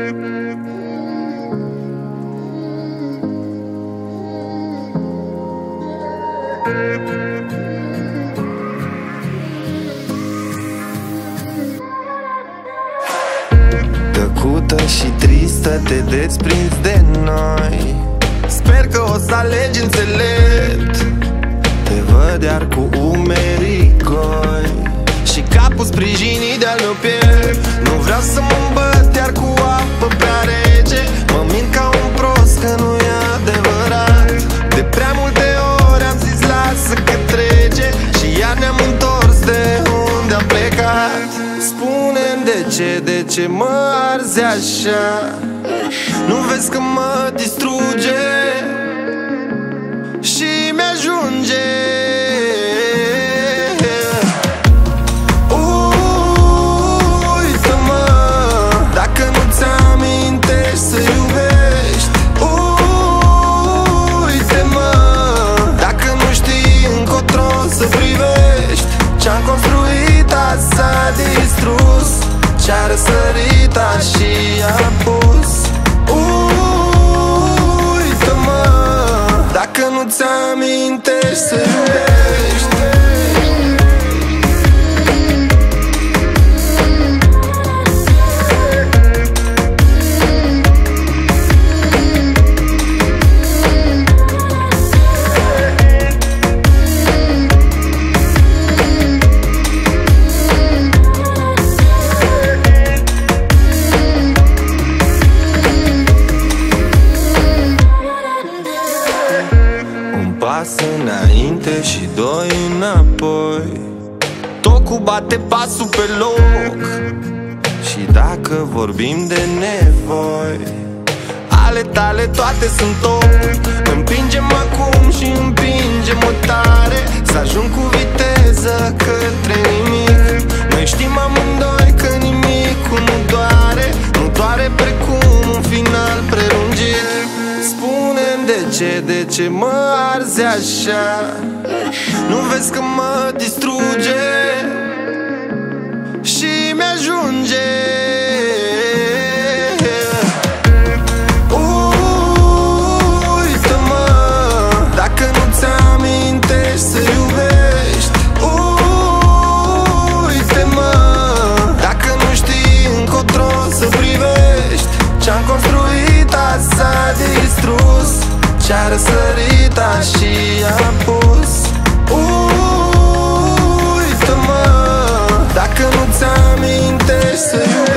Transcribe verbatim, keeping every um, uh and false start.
Tăcută și tristă te desprinzi de noi. Sper că o să alegi înțelept. Te văd iar cu umerii goi și capul sprijinit de-al meu piept. Nu vreau să mă îmbăt iar cu apă prea rece. Mă mint ca un prost că nu e adevărat. De prea multe ori am zis lasă că trece și iar ne-am întors de unde am plecat. Spune-mi de ce, de ce mă arzi așa? Nu vezi că mă distruge și mi-ajunge. Uită-mă dacă nu-ți amintești să iubești. Uite-mă dacă nu știi încotro să privești. Ce-am construit azi s-a distrus, ce-a răsărit și a pus. Uită-mă dacă nu-ți amintești să iubești. Pas înainte și doi înapoi. Tocul bate pasul pe loc. Și dacă vorbim de nevoi, ale tale toate sunt top. Împingem acum și împingem-o tare, să ajung cu viteză către nimic. Noi știm amândoi că nimicul nu doare, nu doare precum un final prelungit. Spune-mi de ce, de ce mă arzi așa? Nu vezi că mă distruge și mi-ajunge. Uită-mă dacă nu-ți amintești să iubești. Uite-mă dacă nu știi încotro să privești. Ce-am construit azi s-a distrus, ce-a răsărit și a pus. Uită-mă dacă nu-ți amintești să iubești.